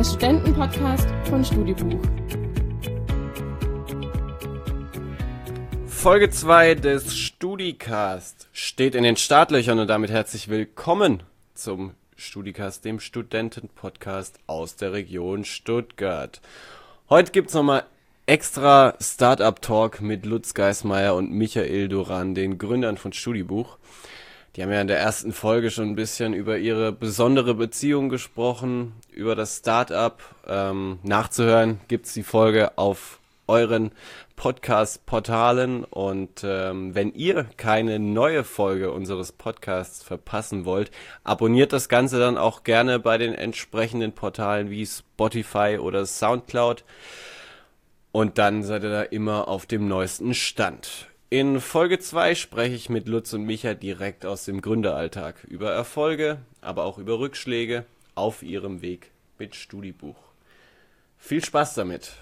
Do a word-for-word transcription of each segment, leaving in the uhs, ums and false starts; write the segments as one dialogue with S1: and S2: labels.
S1: der Studentenpodcast von Studibuch.
S2: Folge zwei des Studicast steht in den Startlöchern und damit herzlich willkommen zum Studicast, dem Studentenpodcast aus der Region Stuttgart. Heute gibt es nochmal extra Startup-Talk mit Lutz Geismeier und Michael Duran, den Gründern von Studibuch. Die haben ja in der ersten Folge schon ein bisschen über ihre besondere Beziehung gesprochen, über das Startup. Ähm, nachzuhören gibt es die Folge auf euren Podcast-Portalen. Und ähm, wenn ihr keine neue Folge unseres Podcasts verpassen wollt, abonniert das Ganze dann auch gerne bei den entsprechenden Portalen wie Spotify oder Soundcloud. Und dann seid ihr da immer auf dem neuesten Stand. In Folge zwei spreche ich mit Lutz und Micha direkt aus dem Gründeralltag über Erfolge, aber auch über Rückschläge auf ihrem Weg mit Studibuch. Viel Spaß damit!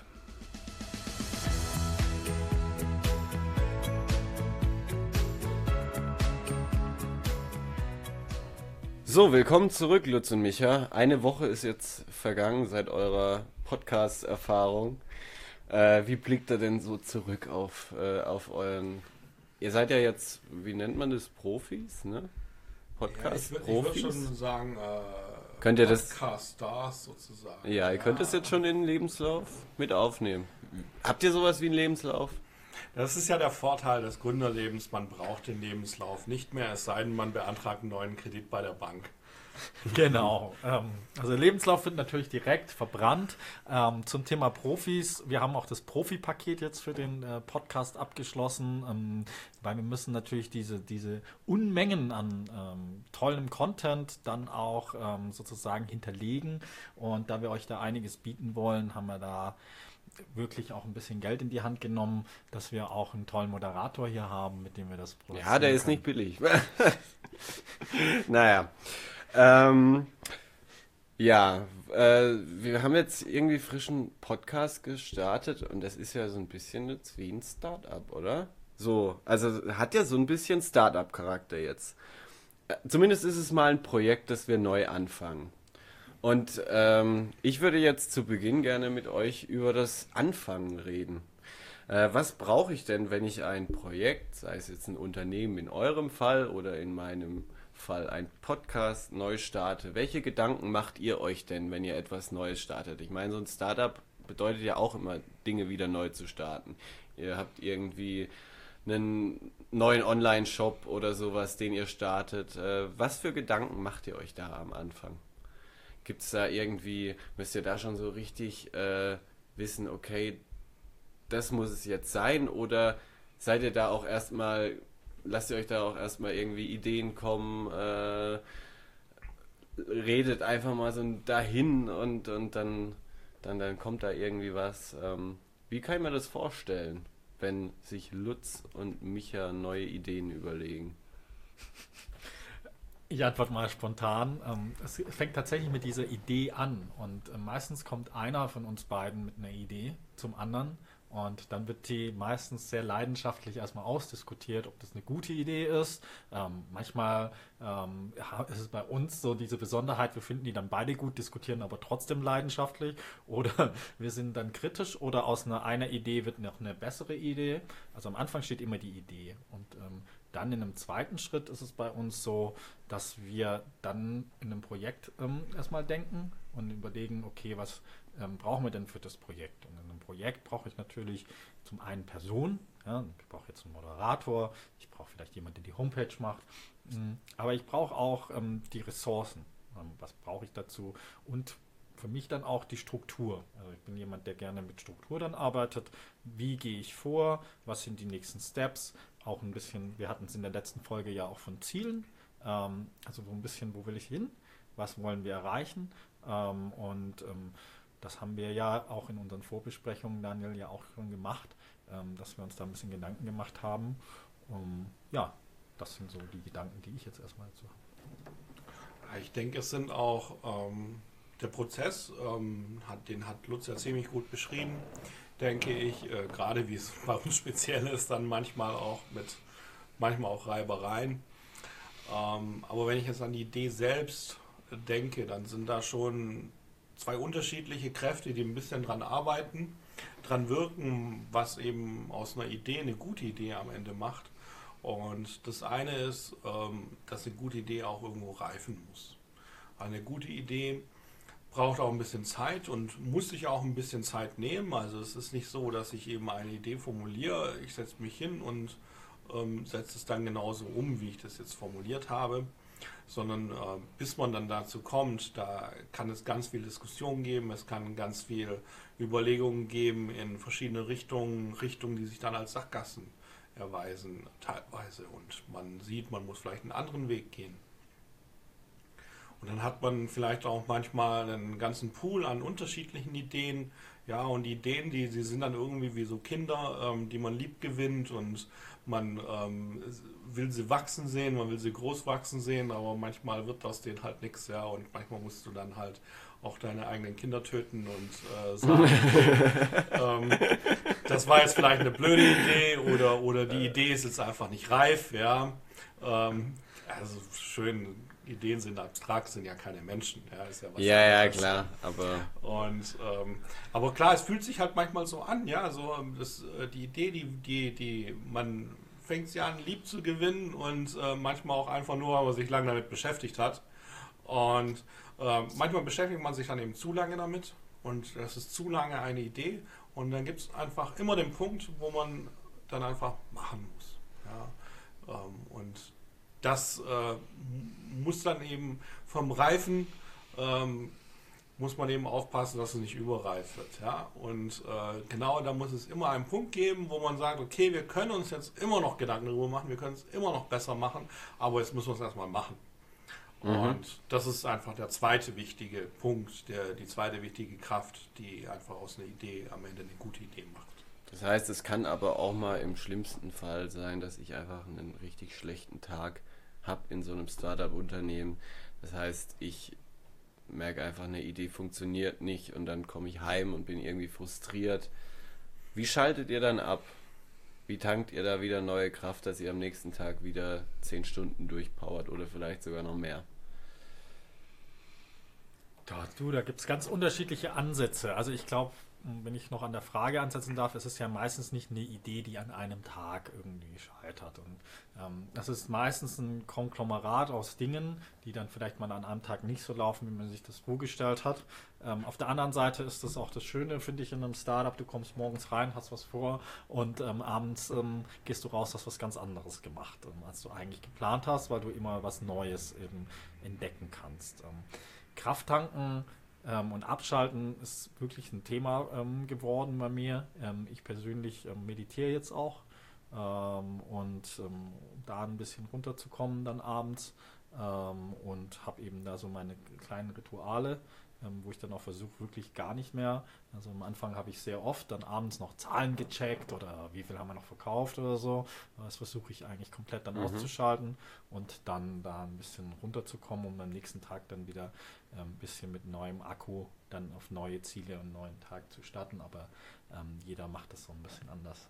S2: So, willkommen zurück, Lutz und Micha. Eine Woche ist jetzt vergangen seit eurer Podcast-Erfahrung. Äh, wie blickt ihr denn so zurück auf, äh, auf euren... Ihr seid ja jetzt, wie nennt man das, Profis, ne? Podcast-Profis?
S3: Ja, ich würde würd schon sagen, äh,
S2: könnt ihr das,
S3: Podcast-Stars sozusagen.
S2: Ja, ihr
S3: ja.
S2: könnt das jetzt schon in den Lebenslauf mit aufnehmen. Habt ihr sowas wie einen Lebenslauf?
S3: Das ist ja der Vorteil des Gründerlebens, man braucht den Lebenslauf nicht mehr, es sei denn, man beantragt einen neuen Kredit bei der Bank.
S4: Genau. Ähm, also Lebenslauf wird natürlich direkt verbrannt. Ähm, zum Thema Profis, wir haben auch das Profi-Paket jetzt für den äh, Podcast abgeschlossen, ähm, weil wir müssen natürlich diese, diese Unmengen an ähm, tollem Content dann auch ähm, sozusagen hinterlegen. Und da wir euch da einiges bieten wollen, haben wir da wirklich auch ein bisschen Geld in die Hand genommen, dass wir auch einen tollen Moderator hier haben, mit dem wir das produzieren.
S2: Ja, der ist
S4: können.
S2: nicht billig. Naja. Ähm, ja, äh, wir haben jetzt irgendwie frischen Podcast gestartet und das ist ja so ein bisschen jetzt wie ein Startup, oder? So, also hat ja so ein bisschen Startup-Charakter jetzt. Äh, zumindest ist es mal ein Projekt, das wir neu anfangen. Und ähm, ich würde jetzt zu Beginn gerne mit euch über das Anfangen reden. Äh, was brauche ich denn, wenn ich ein Projekt, sei es jetzt ein Unternehmen in eurem Fall oder in meinem Fall ein Podcast neu starte? Welche Gedanken macht ihr euch denn, wenn ihr etwas Neues startet? Ich meine, so ein Startup bedeutet ja auch immer, Dinge wieder neu zu starten. Ihr habt irgendwie einen neuen Online-Shop oder sowas, den ihr startet. Äh, was für Gedanken macht ihr euch da am Anfang? Gibt es da irgendwie, müsst ihr da schon so richtig äh, wissen, okay, das muss es jetzt sein? Oder seid ihr da auch erstmal... Lasst ihr euch da auch erstmal irgendwie Ideen kommen, äh, redet einfach mal so dahin und, und dann, dann, dann kommt da irgendwie was. Ähm, wie kann ich mir das vorstellen, wenn sich Lutz und Micha neue Ideen überlegen?
S4: Ich antworte mal spontan. Ähm, es fängt tatsächlich mit dieser Idee an und äh, meistens kommt einer von uns beiden mit einer Idee zum anderen. Und dann wird die meistens sehr leidenschaftlich erstmal ausdiskutiert, ob das eine gute Idee ist. Ähm, manchmal ähm, ist es bei uns so diese Besonderheit, wir finden die dann beide gut, diskutieren aber trotzdem leidenschaftlich. Oder wir sind dann kritisch oder aus einer, einer Idee wird noch eine bessere Idee. Also am Anfang steht immer die Idee. Und ähm, dann in einem zweiten Schritt ist es bei uns so, dass wir dann in einem Projekt ähm, erstmal denken und überlegen, okay, was ähm, brauchen wir denn für das Projekt? Und in einem Projekt brauche ich natürlich zum einen Person, ja, ich brauche jetzt einen Moderator, ich brauche vielleicht jemanden, der die Homepage macht, mh, aber ich brauche auch ähm, die Ressourcen. Ähm, was brauche ich dazu? Und für mich dann auch die Struktur. Also ich bin jemand, der gerne mit Struktur dann arbeitet. Wie gehe ich vor? Was sind die nächsten Steps? Auch ein bisschen, wir hatten es in der letzten Folge ja auch von Zielen. Ähm, also so ein bisschen, wo will ich hin? Was wollen wir erreichen? Ähm, und ähm, das haben wir ja auch in unseren Vorbesprechungen, Daniel, ja auch schon gemacht, ähm, dass wir uns da ein bisschen Gedanken gemacht haben. Um, ja, das sind so die Gedanken, die ich jetzt erstmal dazu habe.
S3: Ich denke, es sind auch ähm, der Prozess, ähm, hat, den hat Lutz ja ziemlich gut beschrieben, denke ich, äh, gerade wie es bei uns speziell ist, dann manchmal auch mit, manchmal auch Reibereien. Ähm, aber wenn ich jetzt an die Idee selbst denke, dann sind da schon zwei unterschiedliche Kräfte, die ein bisschen dran arbeiten, dran wirken, was eben aus einer Idee eine gute Idee am Ende macht. Und das eine ist, ähm, dass eine gute Idee auch irgendwo reifen muss. Eine gute Idee braucht auch ein bisschen Zeit und muss sich auch ein bisschen Zeit nehmen. Also es ist nicht so, dass ich eben eine Idee formuliere, ich setze mich hin und ähm, setze es dann genauso um, wie ich das jetzt formuliert habe, sondern äh, bis man dann dazu kommt, da kann es ganz viel Diskussion geben, es kann ganz viel Überlegungen geben in verschiedene Richtungen, Richtungen, die sich dann als Sackgassen erweisen teilweise und man sieht, man muss vielleicht einen anderen Weg gehen. Und dann hat man vielleicht auch manchmal einen ganzen Pool an unterschiedlichen Ideen. Ja, und die Ideen, die, die sind dann irgendwie wie so Kinder, ähm, die man lieb gewinnt und man ähm, will sie wachsen sehen, man will sie groß wachsen sehen, aber manchmal wird aus denen halt nichts, ja, und manchmal musst du dann halt auch deine eigenen Kinder töten und äh, sagen, ähm, das war jetzt vielleicht eine blöde Idee oder, oder die Idee ist jetzt einfach nicht reif, ja. Ähm, also schön, Ideen sind abstrakt, sind ja keine Menschen. Ja, ist ja, was
S2: ja, ja,
S3: anderes.
S2: klar. Aber,
S3: und, ähm, aber klar, es fühlt sich halt manchmal so an, ja, so das, die Idee, die, die, die man fängt sie an, lieb zu gewinnen und äh, manchmal auch einfach nur, weil man sich lange damit beschäftigt hat. Und äh, manchmal beschäftigt man sich dann eben zu lange damit und das ist zu lange eine Idee und dann gibt es einfach immer den Punkt, wo man dann einfach machen muss. Ja? Ähm, und das äh, muss dann eben vom Reifen, ähm, muss man eben aufpassen, dass es nicht überreif wird. Ja? Und äh, genau da muss es immer einen Punkt geben, wo man sagt, okay, wir können uns jetzt immer noch Gedanken darüber machen, wir können es immer noch besser machen, aber jetzt müssen wir es erstmal machen. Mhm. Und das ist einfach der zweite wichtige Punkt, der, die zweite wichtige Kraft, die einfach aus einer Idee am Ende eine gute Idee macht.
S2: das heißt, es kann aber auch mal im schlimmsten Fall sein, dass ich einfach einen richtig schlechten Tag habe in so einem Startup-Unternehmen. Das heißt, ich merke einfach, eine Idee funktioniert nicht und dann komme ich heim und bin irgendwie frustriert. Wie schaltet ihr dann ab? Wie tankt ihr da wieder neue Kraft, dass ihr am nächsten Tag wieder zehn Stunden durchpowert oder vielleicht sogar noch mehr?
S4: Da, du, da gibt es ganz unterschiedliche Ansätze. Also ich glaube, wenn ich noch an der Frage ansetzen darf, es ist ja meistens nicht eine Idee, die an einem Tag irgendwie scheitert. Und ähm, das ist meistens ein Konglomerat aus Dingen, die dann vielleicht mal an einem Tag nicht so laufen, wie man sich das vorgestellt hat. Ähm, auf der anderen Seite ist das auch das Schöne, finde ich, in einem Startup. Du kommst morgens rein, hast was vor und ähm, abends ähm, gehst du raus, hast was ganz anderes gemacht, ähm, als du eigentlich geplant hast, weil du immer was Neues eben entdecken kannst. Ähm, Kraft tanken Ähm, und Abschalten ist wirklich ein Thema ähm, geworden bei mir. Ähm, ich persönlich ähm, meditiere jetzt auch ähm, und ähm, da ein bisschen runterzukommen dann abends ähm, und habe eben da so meine kleinen Rituale, ähm, wo ich dann auch versuche, wirklich gar nicht mehr. Also am Anfang habe ich sehr oft dann abends noch Zahlen gecheckt oder wie viel haben wir noch verkauft oder so. Das versuche ich eigentlich komplett dann mhm. auszuschalten und dann da ein bisschen runterzukommen, um am nächsten Tag dann wieder ein bisschen mit neuem Akku dann auf neue Ziele und neuen Tag zu starten, aber ähm, jeder macht das so ein bisschen anders.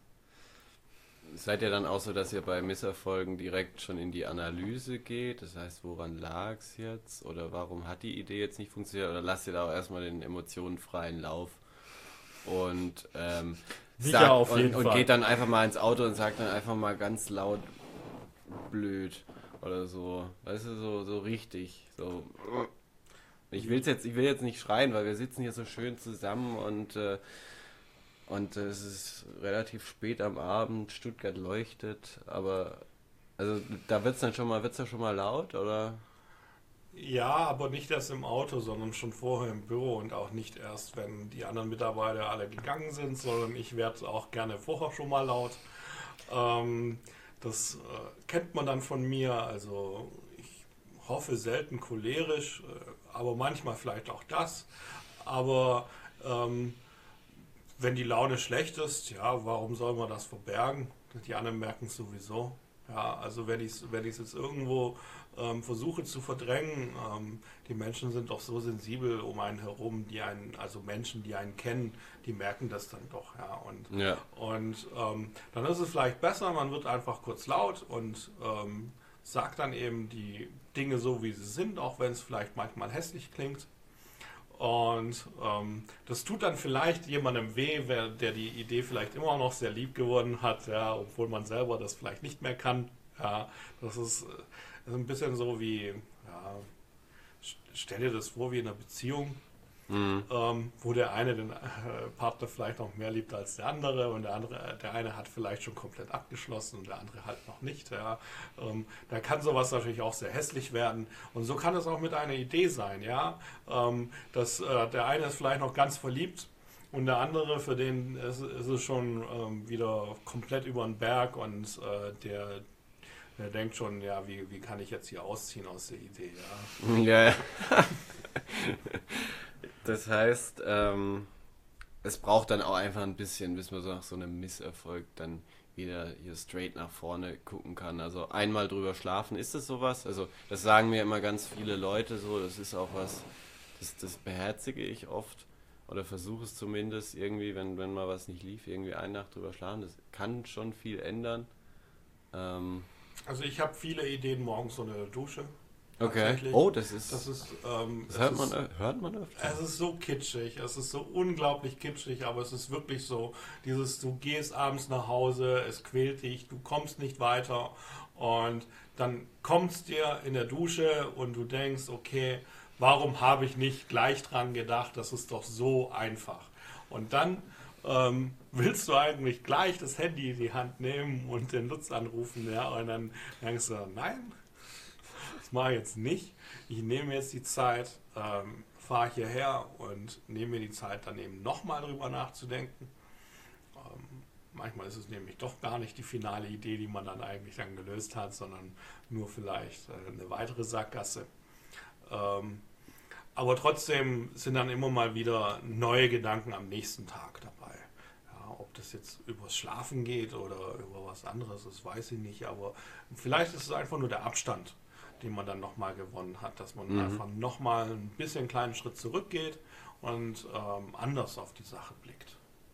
S2: Seid ihr dann auch so, dass ihr bei Misserfolgen direkt schon in die Analyse geht? Das heißt, woran lag es jetzt? Oder warum hat die Idee jetzt nicht funktioniert? Oder lasst ihr da auch erstmal den Emotionen freien Lauf? Und, ähm, sagt,
S4: auf jeden
S2: und,
S4: Fall.
S2: und geht dann einfach mal ins Auto und sagt dann einfach mal ganz laut blöd oder so. Weißt du, so, so richtig. So. Ich will's jetzt, ich will jetzt nicht schreien, weil wir sitzen hier so schön zusammen und äh, und äh, es ist relativ spät am Abend, Stuttgart leuchtet, aber also da wird's dann schon mal, wird's ja schon mal laut, oder?
S3: Ja, aber nicht erst im Auto, sondern schon vorher im Büro und auch nicht erst, wenn die anderen Mitarbeiter alle gegangen sind, sondern ich werde auch gerne vorher schon mal laut. Ähm, das äh, kennt man dann von mir, also ich hoffe selten cholerisch, äh, aber manchmal vielleicht auch das. Aber ähm, wenn die Laune schlecht ist, ja, warum soll man das verbergen? Die anderen merken es sowieso. Ja, also wenn ich es wenn ich es jetzt irgendwo ähm, versuche zu verdrängen, ähm, die Menschen sind doch so sensibel um einen herum, die einen, also Menschen, die einen kennen, die merken das dann doch. Ja, und
S2: ja.
S3: und ähm, dann ist es vielleicht besser, man wird einfach kurz laut und ähm, sagt dann eben die Dinge so, wie sie sind, auch wenn es vielleicht manchmal hässlich klingt. Und ähm, das tut dann vielleicht jemandem weh, wer, der die Idee vielleicht immer noch sehr lieb geworden hat, ja, obwohl man selber das vielleicht nicht mehr kann. Ja, das ist, ist ein bisschen so wie, ja, stell dir das vor wie in einer Beziehung. Mhm. Ähm, wo der eine den äh, Partner vielleicht noch mehr liebt als der andere und der andere, der eine hat vielleicht schon komplett abgeschlossen und der andere halt noch nicht. Ja. Ähm, da kann sowas natürlich auch sehr hässlich werden und so kann es auch mit einer Idee sein, ja, ähm, dass äh, der eine ist vielleicht noch ganz verliebt und der andere, für den ist, ist es schon ähm, wieder komplett über den Berg und äh, der der denkt schon, ja, wie, wie kann ich jetzt hier ausziehen aus der Idee, ja.
S2: Ja. Das heißt, ähm, es braucht dann auch einfach ein bisschen, bis man so nach so einem Misserfolg dann wieder hier straight nach vorne gucken kann. Also einmal drüber schlafen, ist das sowas? Also das sagen mir immer ganz viele Leute so, das ist auch was, das, das beherzige ich oft oder versuche es zumindest irgendwie, wenn, wenn mal was nicht lief, irgendwie eine Nacht drüber schlafen. Das kann schon viel ändern. Ähm,
S3: also ich habe viele Ideen morgens unter der Dusche.
S2: Okay. Oh, das ist.
S3: Das ist. Ähm,
S2: das hört,
S3: ist
S2: man, hört man öfter.
S3: Es ist so kitschig, es ist so unglaublich kitschig, aber es ist wirklich so, dieses, du gehst abends nach Hause, es quält dich, du kommst nicht weiter und dann kommst dir in der Dusche und du denkst, okay, warum habe ich nicht gleich dran gedacht, das ist doch so einfach. Und dann ähm, willst du eigentlich gleich das Handy in die Hand nehmen und den Lutz anrufen, ja, und dann denkst du, nein, das mache ich jetzt nicht. Ich nehme jetzt die Zeit, ähm, fahre hierher und nehme mir die Zeit, dann eben nochmal drüber nachzudenken. Ähm, manchmal ist es nämlich doch gar nicht die finale Idee, die man dann eigentlich dann gelöst hat, sondern nur vielleicht äh, eine weitere Sackgasse. Ähm, aber trotzdem sind dann immer mal wieder neue Gedanken am nächsten Tag dabei. Ja, ob das jetzt übers Schlafen geht oder über was anderes, das weiß ich nicht. Aber vielleicht ist es einfach nur der Abstand, den man dann nochmal gewonnen hat, dass man mhm. einfach nochmal ein bisschen einen kleinen Schritt zurückgeht und ähm, anders auf die Sache blickt.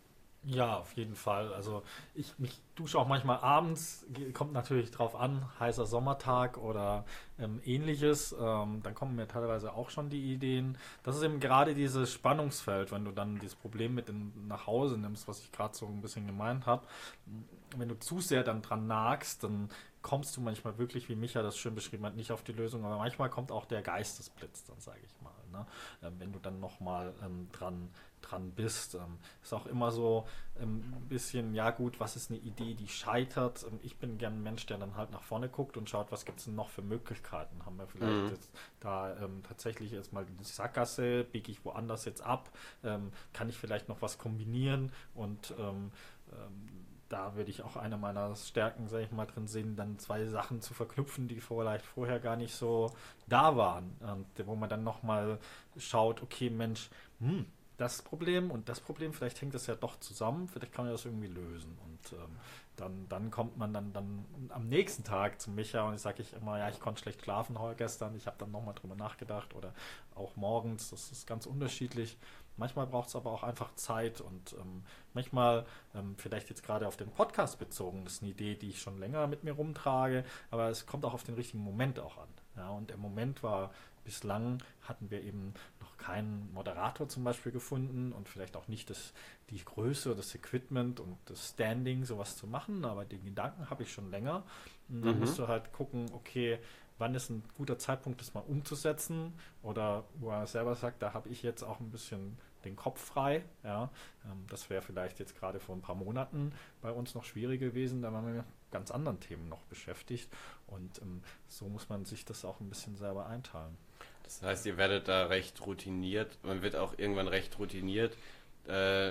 S4: Ja, auf jeden Fall. Also ich mich dusche auch manchmal abends, kommt natürlich drauf an, heißer Sommertag oder ähm, ähnliches. Ähm, dann kommen mir teilweise auch schon die Ideen. Das ist eben gerade dieses Spannungsfeld, wenn du dann dieses Problem mit in, nach Hause nimmst, was ich gerade so ein bisschen gemeint habe. Wenn du zu sehr dann dran nagst, dann kommst du manchmal wirklich, wie Micha das schön beschrieben hat, nicht auf die Lösung, aber manchmal kommt auch der Geistesblitz, dann sage ich mal. Ne? Ähm, wenn du dann nochmal ähm, dran dran bist. Ähm, ist auch immer so ähm, ein bisschen, ja gut, was ist eine Idee, die scheitert. Ähm, ich bin gern ein Mensch, der dann halt nach vorne guckt und schaut, was gibt es denn noch für Möglichkeiten. Haben wir vielleicht mhm. jetzt da ähm, tatsächlich erstmal die Sackgasse, biege ich woanders jetzt ab, ähm, kann ich vielleicht noch was kombinieren und ähm, ähm, da würde ich auch eine meiner Stärken, sage ich mal, drin sehen, dann zwei Sachen zu verknüpfen, die vielleicht vorher gar nicht so da waren. Und wo man dann nochmal schaut, okay, Mensch, hm, das Problem und das Problem, vielleicht hängt das ja doch zusammen, vielleicht kann man das irgendwie lösen. Und ähm, dann, dann kommt man dann, dann am nächsten Tag zu Micha und ich sage ich immer, ja, ich konnte schlecht schlafen heute gestern, ich habe dann nochmal drüber nachgedacht oder auch morgens, das ist ganz unterschiedlich. Manchmal braucht es aber auch einfach Zeit und ähm, manchmal, ähm, vielleicht jetzt gerade auf den Podcast bezogen, das ist eine Idee, die ich schon länger mit mir rumtrage, aber es kommt auch auf den richtigen Moment auch an. Ja, und der Moment war, bislang hatten wir eben noch keinen Moderator zum Beispiel gefunden und vielleicht auch nicht das, die Größe, das Equipment und das Standing, sowas zu machen, aber den Gedanken habe ich schon länger. Und dann mhm. musst du halt gucken, okay, wann ist ein guter Zeitpunkt, das mal umzusetzen oder wo er selber sagt, da habe ich jetzt auch ein bisschen den Kopf frei. Ja, das wäre vielleicht jetzt gerade vor ein paar Monaten bei uns noch schwierig gewesen, da waren wir mit ganz anderen Themen noch beschäftigt und ähm, so muss man sich das auch ein bisschen selber einteilen.
S2: Das heißt, ihr werdet da recht routiniert, man wird auch irgendwann recht routiniert, äh,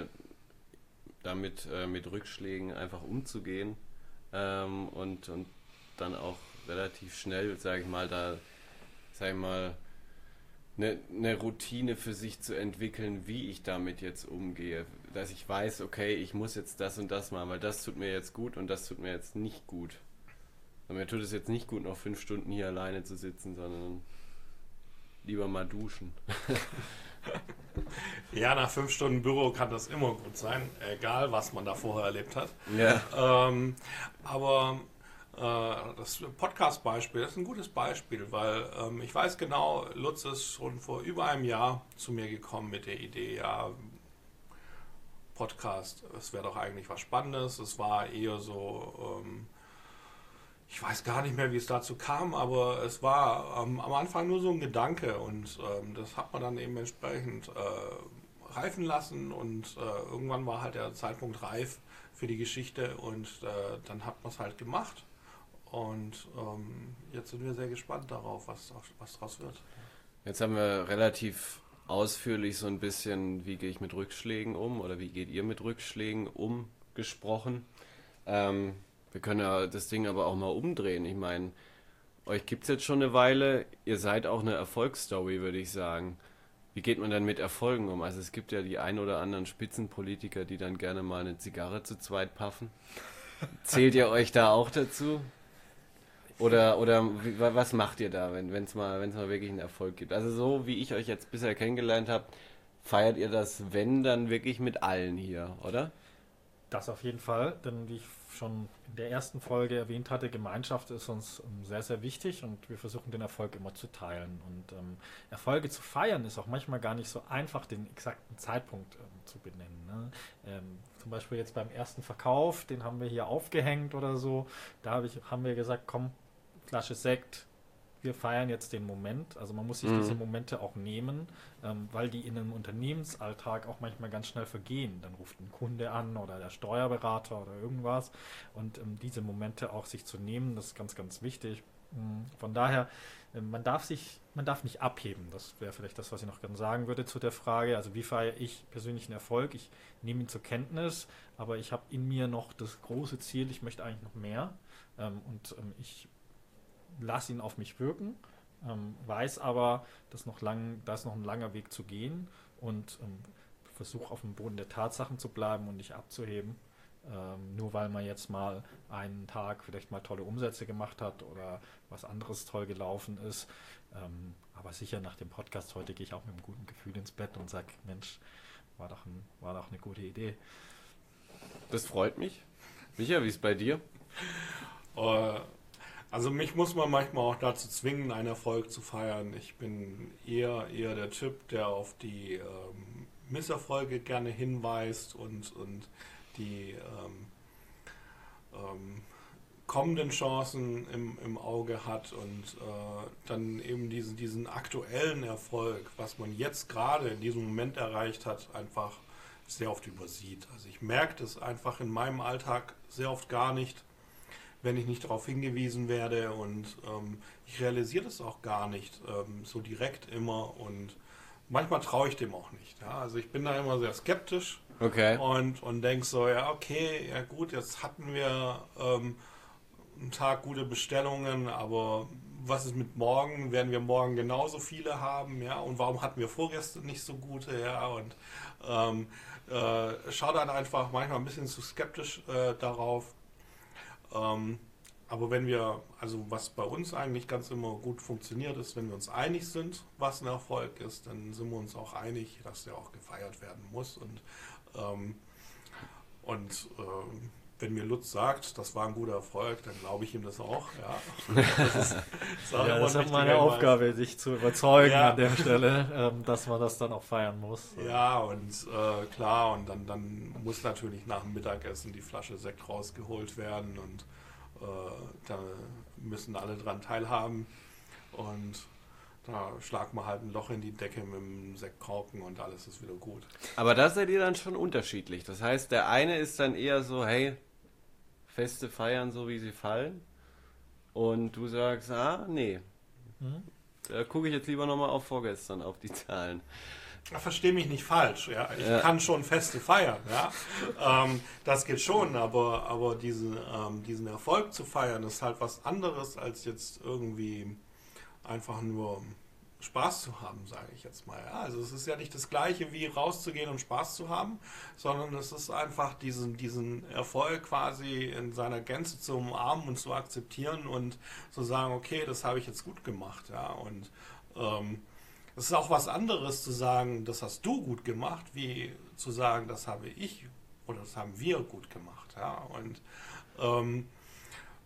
S2: damit äh, mit Rückschlägen einfach umzugehen ähm, und, und dann auch relativ schnell, sage ich mal, da, sage ich mal, eine, eine Routine für sich zu entwickeln, wie ich damit jetzt umgehe. Dass ich weiß, okay, ich muss jetzt das und das machen, weil das tut mir jetzt gut und das tut mir jetzt nicht gut. Und mir tut es jetzt nicht gut, noch fünf Stunden hier alleine zu sitzen, sondern lieber mal duschen.
S3: Ja, nach fünf Stunden Büro kann das immer gut sein, egal was man da vorher erlebt hat.
S2: Ja.
S3: Ähm, aber das Podcast-Beispiel, das ist ein gutes Beispiel, weil ähm, ich weiß genau, Lutz ist schon vor über einem Jahr zu mir gekommen mit der Idee, ja, Podcast, es wäre doch eigentlich was Spannendes. Es war eher so, ähm, ich weiß gar nicht mehr, wie es dazu kam, aber es war ähm, am Anfang nur so ein Gedanke und ähm, das hat man dann eben entsprechend äh, reifen lassen und äh, irgendwann war halt der Zeitpunkt reif für die Geschichte und äh, dann hat man es halt gemacht. Und ähm, jetzt sind wir sehr gespannt darauf, was, was daraus wird.
S2: Jetzt haben wir relativ ausführlich so ein bisschen, wie gehe ich mit Rückschlägen um oder wie geht ihr mit Rückschlägen um, gesprochen. Ähm, wir können ja das Ding aber auch mal umdrehen. Ich meine, euch gibt es jetzt schon eine Weile, ihr seid auch eine Erfolgsstory, würde ich sagen. Wie geht man dann mit Erfolgen um? Also es gibt ja die ein oder anderen Spitzenpolitiker, die dann gerne mal eine Zigarre zu zweit puffen. Zählt ihr euch da auch dazu? Oder, oder wie, was macht ihr da, wenn es mal, wenn's mal wirklich einen Erfolg gibt? Also so, wie ich euch jetzt bisher kennengelernt habe, feiert ihr das, wenn, dann wirklich mit allen hier, oder?
S4: Das auf jeden Fall, denn wie ich schon in der ersten Folge erwähnt hatte, Gemeinschaft ist uns ähm, sehr, sehr wichtig und wir versuchen den Erfolg immer zu teilen. Und ähm, Erfolge zu feiern ist auch manchmal gar nicht so einfach, den exakten Zeitpunkt ähm, zu benennen. Ne? Ähm, zum Beispiel jetzt beim ersten Verkauf, den haben wir hier aufgehängt oder so, da hab ich, haben wir gesagt, komm, Flasche Sekt, wir feiern jetzt den Moment. Also man muss sich mhm. diese Momente auch nehmen, ähm, weil die in einem Unternehmensalltag auch manchmal ganz schnell vergehen. Dann ruft ein Kunde an oder der Steuerberater oder irgendwas. Und ähm, diese Momente auch sich zu nehmen, das ist ganz, ganz wichtig. Mhm. Von daher, äh, man darf sich, man darf nicht abheben. Das wäre vielleicht das, was ich noch gerne sagen würde zu der Frage. Also wie feiere ich persönlichen Erfolg? Ich nehme ihn zur Kenntnis, aber ich habe in mir noch das große Ziel, ich möchte eigentlich noch mehr. Ähm, und ähm, ich lass ihn auf mich wirken, ähm, weiß aber, dass noch lang, da ist noch ein langer Weg zu gehen und ähm, versuche auf dem Boden der Tatsachen zu bleiben und nicht abzuheben, ähm, nur weil man jetzt mal einen Tag vielleicht mal tolle Umsätze gemacht hat oder was anderes toll gelaufen ist. Ähm, aber sicher nach dem Podcast heute gehe ich auch mit einem guten Gefühl ins Bett und sage, Mensch, war doch, ein, war doch eine gute Idee.
S2: Das freut mich. Micha, wie ist es bei dir?
S3: Uh, Also mich muss man manchmal auch dazu zwingen, einen Erfolg zu feiern. Ich bin eher, eher der Typ, der auf die ähm, Misserfolge gerne hinweist und, und die ähm, ähm, kommenden Chancen im, im Auge hat und äh, dann eben diesen, diesen aktuellen Erfolg, was man jetzt gerade in diesem Moment erreicht hat, einfach sehr oft übersieht. Also ich merke das einfach in meinem Alltag sehr oft gar nicht, wenn ich nicht darauf hingewiesen werde und ähm, ich realisiere das auch gar nicht ähm, so direkt immer und manchmal traue ich dem auch nicht. Ja? Also ich bin da immer sehr skeptisch
S2: okay.
S3: und, und denke so, ja okay, ja gut, jetzt hatten wir ähm, einen Tag gute Bestellungen, aber was ist mit morgen? Werden wir morgen genauso viele haben? Ja? Und warum hatten wir vorgestern nicht so gute? Ja? Und ähm, äh, schau dann einfach manchmal ein bisschen zu skeptisch äh, darauf. Ähm, aber wenn wir, also was bei uns eigentlich ganz immer gut funktioniert ist, wenn wir uns einig sind, was ein Erfolg ist, dann sind wir uns auch einig, dass der auch gefeiert werden muss. Und, ähm, und ähm, wenn mir Lutz sagt, das war ein guter Erfolg, dann glaube ich ihm das auch. Ja, das ist, ist auch
S4: ja, das ist meine Aufgabe, sich zu überzeugen ja. an der Stelle, ähm, dass man das dann auch feiern muss.
S3: Ja, und äh, klar, und dann, dann muss natürlich nach dem Mittagessen die Flasche Sekt rausgeholt werden und äh, da müssen alle dran teilhaben und da schlagt man halt ein Loch in die Decke mit dem Sektkorken und alles ist wieder gut.
S2: Aber da seid ihr dann schon unterschiedlich. Das heißt, der eine ist dann eher so, hey, Feste feiern so, wie sie fallen. Und du sagst, ah, nee. Mhm. Da gucke ich jetzt lieber nochmal auf vorgestern, auf die Zahlen.
S3: Verstehe mich nicht falsch, ja. Ich
S2: ja.
S3: kann schon Feste feiern, ja. ähm, das geht schon, aber, aber diesen, ähm, diesen Erfolg zu feiern, ist halt was anderes, als jetzt irgendwie einfach nur Spaß zu haben, sage ich jetzt mal. Ja. Also es ist ja nicht das Gleiche wie rauszugehen und Spaß zu haben, sondern es ist einfach diesen, diesen Erfolg quasi in seiner Gänze zu umarmen und zu akzeptieren und zu sagen, okay, das habe ich jetzt gut gemacht, ja. Und ähm, es ist auch was anderes zu sagen, das hast du gut gemacht, wie zu sagen, das habe ich oder das haben wir gut gemacht. Ja? Und ähm,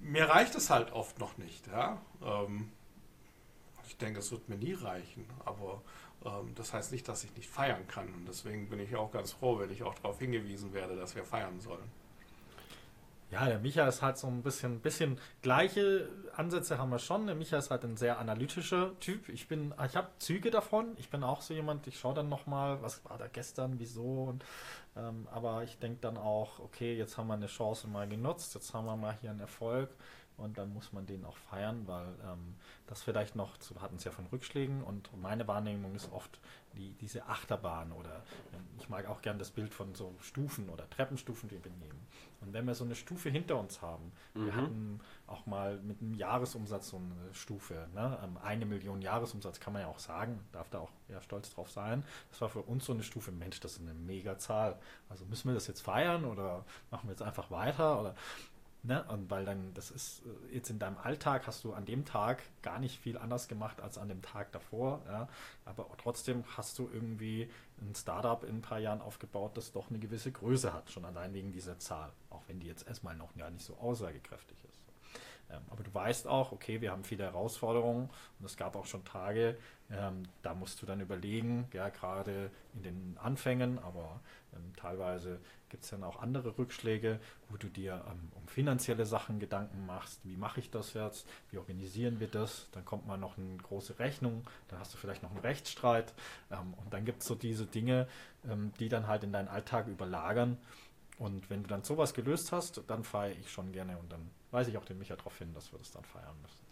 S3: mir reicht es halt oft noch nicht. Ja? Ähm, ich denke, es wird mir nie reichen, aber ähm, das heißt nicht, dass ich nicht feiern kann. Und deswegen bin ich auch ganz froh, wenn ich auch darauf hingewiesen werde, dass wir feiern sollen.
S4: Ja, der Micha ist halt so ein bisschen, bisschen gleiche Ansätze haben wir schon. Der Micha ist halt ein sehr analytischer Typ. Ich bin, ich habe Züge davon. Ich bin auch so jemand, ich schaue dann nochmal, was war da gestern, wieso. Und, ähm, aber ich denke dann auch, okay, jetzt haben wir eine Chance mal genutzt, jetzt haben wir mal hier einen Erfolg. Und dann muss man den auch feiern, weil ähm, das vielleicht noch, wir hatten es ja von Rückschlägen und meine Wahrnehmung ist oft die, diese Achterbahn oder ähm, ich mag auch gern das Bild von so Stufen oder Treppenstufen, die wir nehmen. Und wenn wir so eine Stufe hinter uns haben, mhm. wir hatten auch mal mit einem Jahresumsatz so eine Stufe, ne? Eine Million Jahresumsatz kann man ja auch sagen, darf da auch ja stolz drauf sein. Das war für uns so eine Stufe, Mensch, das ist eine mega Zahl. Also müssen wir das jetzt feiern oder machen wir jetzt einfach weiter oder Ne? Und weil dann, das ist, jetzt in deinem Alltag hast du an dem Tag gar nicht viel anders gemacht als an dem Tag davor, ja? Aber trotzdem hast du irgendwie ein Startup in ein paar Jahren aufgebaut, das doch eine gewisse Größe hat, schon allein wegen dieser Zahl, auch wenn die jetzt erstmal noch gar nicht so aussagekräftig ist. Ähm, aber du weißt auch, okay, wir haben viele Herausforderungen und es gab auch schon Tage, ähm, da musst du dann überlegen, ja, gerade in den Anfängen, aber ähm, teilweise gibt es dann auch andere Rückschläge, wo du dir ähm, um finanzielle Sachen Gedanken machst. Wie mache ich das jetzt? Wie organisieren wir das? Dann kommt mal noch eine große Rechnung, dann hast du vielleicht noch einen Rechtsstreit ähm, und dann gibt es so diese Dinge, ähm, die dann halt in deinen Alltag überlagern. Und wenn du dann sowas gelöst hast, dann feiere ich schon gerne und dann weise ich auch den Micha darauf hin, dass wir das dann feiern müssen.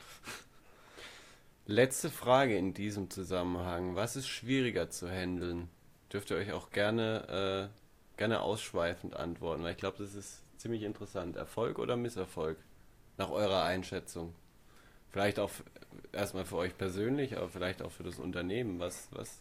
S2: Letzte Frage in diesem Zusammenhang. Was ist schwieriger zu handeln? Dürft ihr euch auch gerne, äh, gerne ausschweifend antworten, weil ich glaube, das ist ziemlich interessant. Erfolg oder Misserfolg? Nach eurer Einschätzung. Vielleicht auch f- erstmal für euch persönlich, aber vielleicht auch für das Unternehmen. Was, was?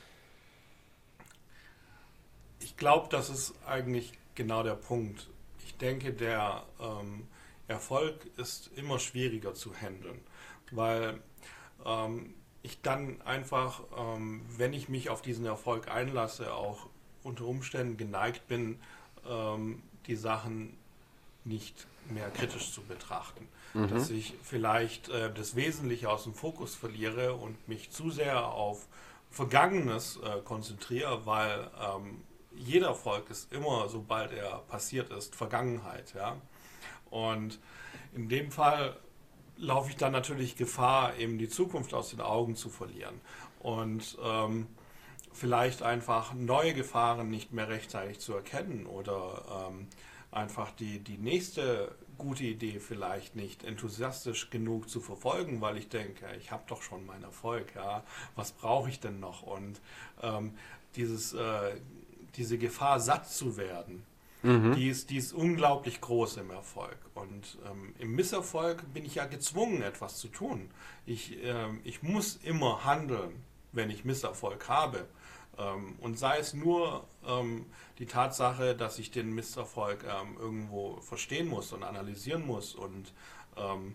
S3: Ich glaube, das ist eigentlich genau der Punkt. Ich denke, der ähm, Erfolg ist immer schwieriger zu handeln, weil ähm, ich dann einfach, ähm, wenn ich mich auf diesen Erfolg einlasse, auch unter Umständen geneigt bin, ähm, die Sachen nicht mehr kritisch zu betrachten. Mhm. Dass ich vielleicht äh, das Wesentliche aus dem Fokus verliere und mich zu sehr auf Vergangenes äh, konzentriere, weil ähm, jeder Erfolg ist immer, sobald er passiert ist, Vergangenheit. Ja? Und in dem Fall laufe ich dann natürlich Gefahr, eben die Zukunft aus den Augen zu verlieren und ähm, vielleicht einfach neue Gefahren nicht mehr rechtzeitig zu erkennen oder ähm, einfach die, die nächste gute Idee vielleicht nicht enthusiastisch genug zu verfolgen, weil ich denke, ich habe doch schon meinen Erfolg, ja, was brauche ich denn noch? Und ähm, dieses, äh, diese Gefahr, satt zu werden, mhm. die, ist, die ist unglaublich groß im Erfolg. Und ähm, im Misserfolg bin ich ja gezwungen, etwas zu tun. Ich, ähm, ich muss immer handeln, wenn ich Misserfolg habe. Ähm, und sei es nur ähm, die Tatsache, dass ich den Misserfolg ähm, irgendwo verstehen muss und analysieren muss. Und, ähm,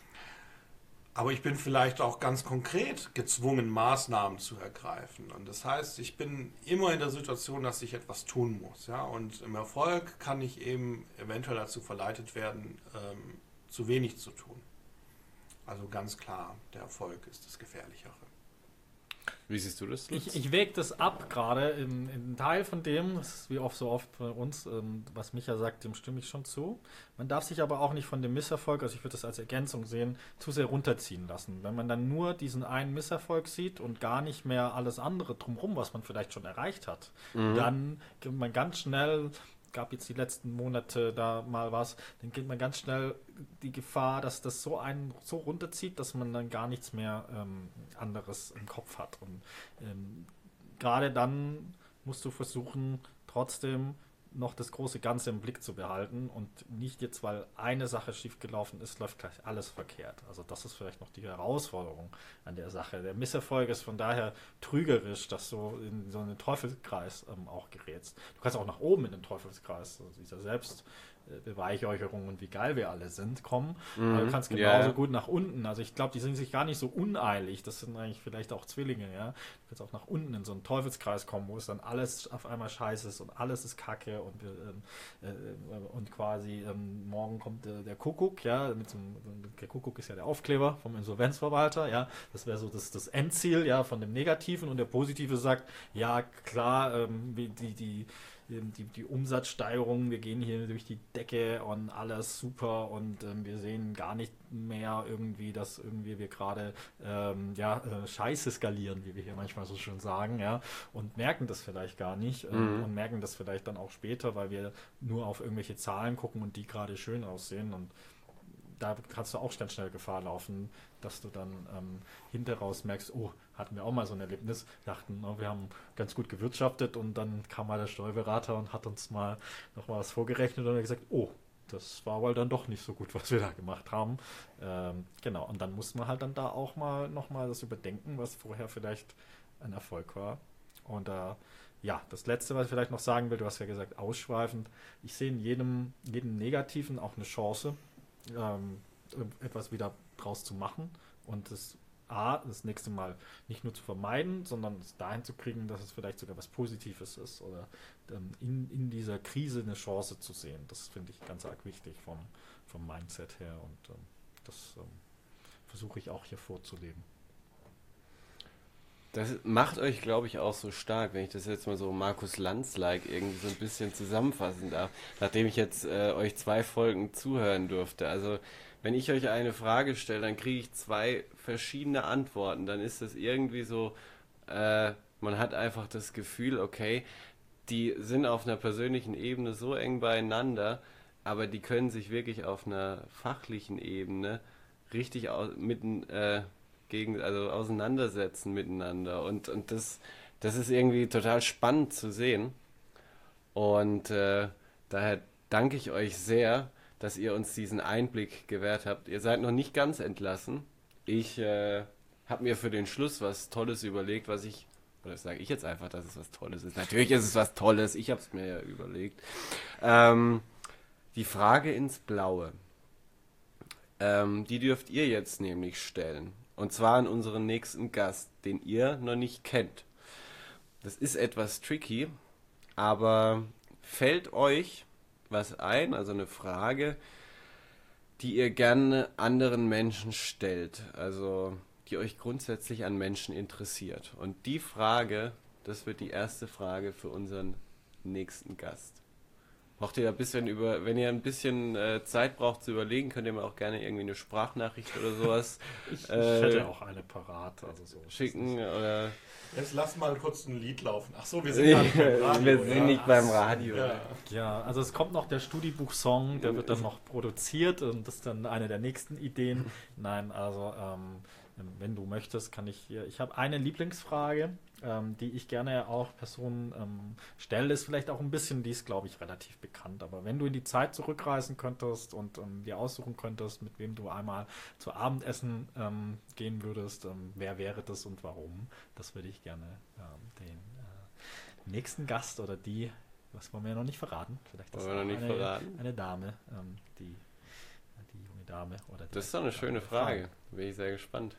S3: aber ich bin vielleicht auch ganz konkret gezwungen, Maßnahmen zu ergreifen. Und das heißt, ich bin immer in der Situation, dass ich etwas tun muss. Ja? Und im Erfolg kann ich eben eventuell dazu verleitet werden, ähm, zu wenig zu tun. Also ganz klar, der Erfolg ist das Gefährlichere.
S2: Wie siehst du das?
S4: Ich, ich wäge das ab gerade. In, in einem Teil von dem, das ist wie oft so oft bei uns, ähm, was Micha sagt, dem stimme ich schon zu. Man darf sich aber auch nicht von dem Misserfolg, also ich würde das als Ergänzung sehen, zu sehr runterziehen lassen. Wenn man dann nur diesen einen Misserfolg sieht und gar nicht mehr alles andere drumherum, was man vielleicht schon erreicht hat, mhm. dann geht man ganz schnell, gab jetzt die letzten Monate da mal was, dann geht man ganz schnell die Gefahr, dass das so einen so runterzieht, dass man dann gar nichts mehr ähm, anderes im Kopf hat. Und ähm, gerade dann musst du versuchen, trotzdem noch das große Ganze im Blick zu behalten und nicht jetzt, weil eine Sache schiefgelaufen ist, läuft gleich alles verkehrt. Also das ist vielleicht noch die Herausforderung an der Sache. Der Misserfolg ist von daher trügerisch, dass du in so einen Teufelskreis ähm, auch gerätst. Du kannst auch nach oben in den Teufelskreis, also dieser Selbst, Beweihräucherung und wie geil wir alle sind kommen.
S2: Mhm.
S4: Aber du kannst genauso
S2: Ja.
S4: gut nach unten. Also ich glaube, die sind sich gar nicht so uneilig. Das sind eigentlich vielleicht auch Zwillinge, ja. Du kannst auch nach unten in so einen Teufelskreis kommen, wo es dann alles auf einmal scheiße ist und alles ist Kacke und wir, ähm, äh, und quasi ähm, morgen kommt äh, der Kuckuck, ja, mit so einem, der Kuckuck ist ja der Aufkleber vom Insolvenzverwalter, ja. Das wäre so das, das Endziel, ja, von dem Negativen, und der Positive sagt, ja, klar, ähm, wie die, die Die, die Umsatzsteigerung, wir gehen hier durch die Decke und alles super und ähm, wir sehen gar nicht mehr irgendwie, dass irgendwie wir gerade ähm, ja, äh, Scheiße skalieren, wie wir hier manchmal so schön sagen, ja, und merken das vielleicht gar nicht ähm,
S2: Mhm.
S4: und merken das vielleicht dann auch später, weil wir nur auf irgendwelche Zahlen gucken und die gerade schön aussehen, und da kannst du auch ganz schnell Gefahr laufen, dass du dann ähm, hinterraus merkst, oh, hatten wir auch mal so ein Erlebnis, dachten, oh, wir haben ganz gut gewirtschaftet, und dann kam mal der Steuerberater und hat uns mal noch mal was vorgerechnet und hat gesagt, oh, das war wohl dann doch nicht so gut, was wir da gemacht haben. Ähm, genau, und dann muss man halt dann da auch mal noch mal das überdenken, was vorher vielleicht ein Erfolg war. Und äh, ja, das Letzte, was ich vielleicht noch sagen will, du hast ja gesagt, ausschweifend, ich sehe in jedem, jedem Negativen auch eine Chance, ähm, etwas wieder draus zu machen und das A, das nächste Mal nicht nur zu vermeiden, sondern es dahin zu kriegen, dass es vielleicht sogar was Positives ist oder ähm, in, in dieser Krise eine Chance zu sehen. Das finde ich ganz arg wichtig vom, vom Mindset her, und ähm, das ähm, versuche ich auch hier vorzuleben.
S2: Das macht euch, glaube ich, auch so stark, wenn ich das jetzt mal so Markus Lanz-like irgendwie so ein bisschen zusammenfassen darf, nachdem ich jetzt äh, euch zwei Folgen zuhören durfte. Also, wenn ich euch eine Frage stelle, dann kriege ich zwei verschiedene Antworten. Dann ist das irgendwie so, äh, man hat einfach das Gefühl, okay, die sind auf einer persönlichen Ebene so eng beieinander, aber die können sich wirklich auf einer fachlichen Ebene richtig au- mitten, äh, gegen, also auseinandersetzen miteinander. Und, und das, das ist irgendwie total spannend zu sehen. Und äh, daher danke ich euch sehr, dass ihr uns diesen Einblick gewährt habt. Ihr seid noch nicht ganz entlassen. Ich äh, habe mir für den Schluss was Tolles überlegt, was ich, oder sage ich jetzt einfach, dass es was Tolles ist. Natürlich ist es was Tolles, ich habe es mir ja überlegt. Ähm, die Frage ins Blaue. Ähm, die dürft ihr jetzt nämlich stellen. Und zwar an unseren nächsten Gast, den ihr noch nicht kennt. Das ist etwas tricky, aber fällt euch was ein, also eine Frage, die ihr gerne anderen Menschen stellt, also die euch grundsätzlich an Menschen interessiert. Und die Frage, das wird die erste Frage für unseren nächsten Gast. Braucht ihr ein bisschen über, wenn ihr ein bisschen äh, Zeit braucht zu überlegen, könnt ihr mir auch gerne irgendwie eine Sprachnachricht oder sowas
S4: Ich, ich
S2: äh,
S4: hätte auch eine parat, also so.
S2: schicken oder
S3: Jetzt lass mal kurz ein Lied laufen. Ach so, wir sind gar nicht beim Radio.
S2: wir sind
S3: ja.
S2: nicht beim Radio.
S3: Ja.
S4: Ja, also es kommt noch der Studiebuch-Song, der wird dann noch produziert und das ist dann eine der nächsten Ideen. Nein, also ähm, wenn du möchtest, kann ich hier, ich habe eine Lieblingsfrage, ähm, die ich gerne auch Personen ähm, stelle, ist vielleicht auch ein bisschen, die ist glaube ich relativ bekannt, aber wenn du in die Zeit zurückreisen könntest und ähm, dir aussuchen könntest, mit wem du einmal zu Abendessen ähm, gehen würdest, ähm, wer wäre das und warum, das würde ich gerne ähm, den äh, nächsten Gast oder die, was wollen wir noch nicht verraten, vielleicht ist
S2: Wollen wir noch
S4: auch
S2: nicht
S4: eine,
S2: verraten?
S4: eine Dame, ähm, die, die junge Dame oder die
S2: Das ist doch eine schöne Frage. Bin ich sehr gespannt.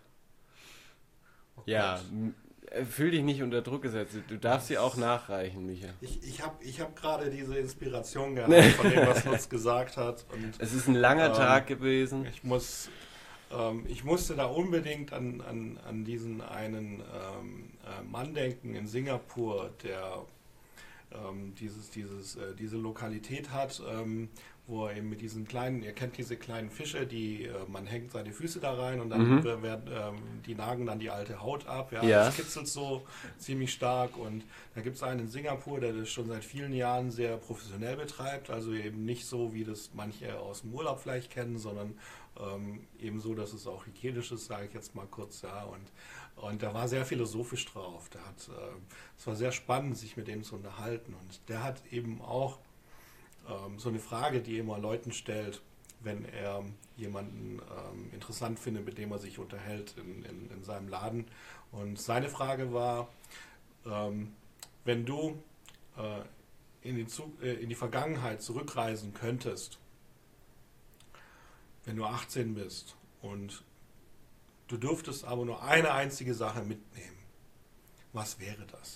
S3: Okay.
S2: Ja, m- äh, fühl dich nicht unter Druck gesetzt. Du darfst sie auch nachreichen, Micha.
S3: Ich, ich habe ich hab gerade diese Inspiration gehabt von dem, was Lutz gesagt hat. Und
S2: Es ist ein langer
S3: Ähm,
S2: Tag gewesen.
S3: ich muss, ähm, ich musste da unbedingt an, an, an diesen einen ähm, äh, Mann denken in Singapur, der ähm, dieses, dieses, äh, diese Lokalität hat, ähm, wo er eben mit diesen kleinen, ihr kennt diese kleinen Fische, die, äh, man hängt seine Füße da rein und dann
S2: Mhm.
S3: werden, ähm, die nagen dann die alte Haut ab. Ja,
S2: Ja.
S3: Das kitzelt so ziemlich stark, und da gibt es einen in Singapur, der das schon seit vielen Jahren sehr professionell betreibt, also eben nicht so, wie das manche aus dem Urlaub vielleicht kennen, sondern ähm, eben so, dass es auch hygienisch ist, sage ich jetzt mal kurz, ja, und und da war sehr philosophisch drauf. Der hat, ähm, es war sehr spannend, sich mit dem zu unterhalten, und der hat eben auch ähm, so eine Frage, die er immer Leuten stellt, wenn er jemanden ähm, interessant findet, mit dem er sich unterhält in, in, in seinem Laden. Und seine Frage war, ähm, wenn du äh, in die, Zu äh, in die Vergangenheit zurückreisen könntest, wenn du achtzehn bist und du dürftest aber nur eine einzige Sache mitnehmen, was wäre das?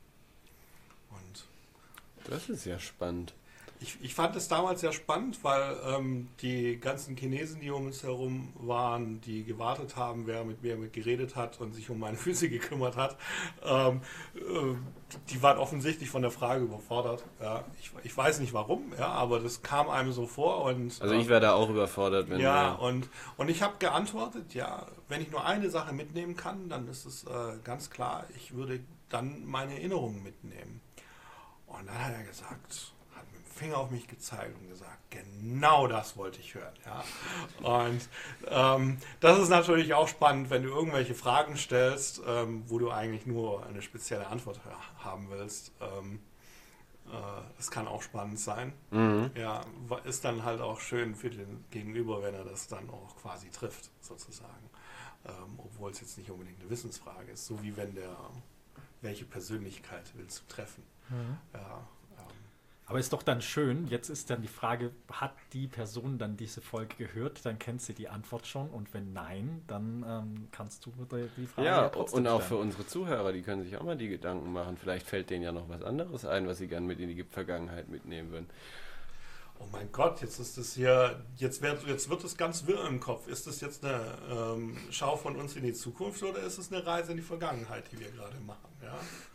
S3: Ja. Und
S2: Das ist ja spannend.
S3: Ich, ich fand es damals sehr spannend, weil ähm, die ganzen Chinesen, die um uns herum waren, die gewartet haben, wer mit mir mit geredet hat und sich um meine Füße gekümmert hat, ähm, äh, die waren offensichtlich von der Frage überfordert. Ja. Ich, ich weiß nicht warum, ja, aber das kam einem so vor. Und,
S2: Also ich wäre da auch überfordert, wenn
S3: ja,
S2: wir-
S3: und, und ich habe geantwortet, ja, wenn ich nur eine Sache mitnehmen kann, dann ist es äh, ganz klar, ich würde dann meine Erinnerungen mitnehmen. Und dann hat er gesagt, hat mit dem Finger auf mich gezeigt und gesagt, genau das wollte ich hören. Ja. Und ähm, das ist natürlich auch spannend, wenn du irgendwelche Fragen stellst, ähm, wo du eigentlich nur eine spezielle Antwort ha- haben willst. Ähm, äh, das kann auch spannend sein.
S2: Mhm.
S3: Ja, wa- ist dann halt auch schön für den Gegenüber, wenn er das dann auch quasi trifft, sozusagen. Ähm, obwohl es jetzt nicht unbedingt eine Wissensfrage ist, so wie wenn der, welche Persönlichkeit willst du treffen? Ja, ähm,
S4: Aber ist doch dann schön, jetzt ist dann die Frage, hat die Person dann diese Folge gehört? Dann kennt sie die Antwort schon und wenn nein, dann ähm, kannst du die die Frage
S2: Ja,
S4: trotzdem
S2: und auch für
S4: stellen.
S2: unsere Zuhörer, die können sich auch mal die Gedanken machen. Vielleicht fällt denen ja noch was anderes ein, was sie gerne mit in die Vergangenheit mitnehmen würden.
S3: oh mein Gott, jetzt ist es hier, jetzt wird, jetzt wird es ganz wirr im Kopf. Ist das jetzt eine ähm, Schau von uns in die Zukunft oder ist es eine Reise in die Vergangenheit, die wir gerade machen? Ja?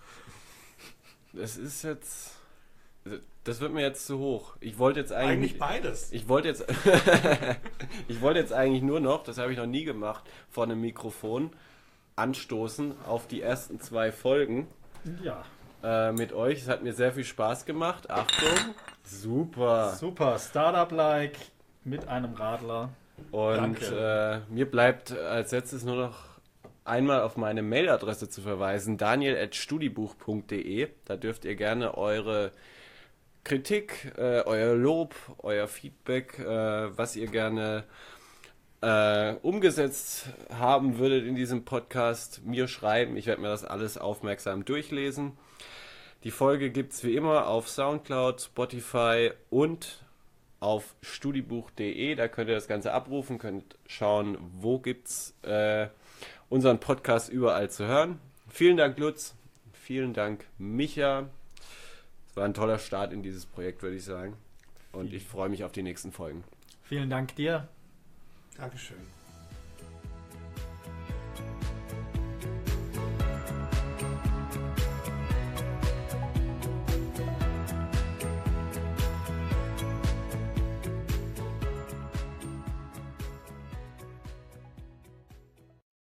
S2: Das ist jetzt... Das wird mir jetzt zu hoch. Ich wollte jetzt eigentlich...
S3: Eigentlich beides.
S2: Ich wollte jetzt... ich wollte jetzt eigentlich nur noch, das habe ich noch nie gemacht, vor einem Mikrofon anstoßen auf die ersten zwei Folgen
S4: Ja,
S2: äh, mit euch. Es hat mir sehr viel Spaß gemacht. Achtung. Super.
S4: super, Startup-like mit einem Radler.
S2: Und äh, mir bleibt als letztes nur noch einmal auf meine Mailadresse zu verweisen, daniel at studibuch punkt de. Da dürft ihr gerne eure Kritik, äh, euer Lob, euer Feedback, äh, was ihr gerne äh, umgesetzt haben würdet in diesem Podcast, mir schreiben. Ich werde mir das alles aufmerksam durchlesen. Die Folge gibt es wie immer auf Soundcloud, Spotify und auf studibuch punkt de. Da könnt ihr das Ganze abrufen, könnt schauen, wo gibt es äh, unseren Podcast überall zu hören. Vielen Dank, Lutz. Vielen Dank, Micha. Es war ein toller Start in dieses Projekt, würde ich sagen. Und ich freue mich auf die nächsten Folgen.
S4: Vielen Dank dir.
S3: Dankeschön.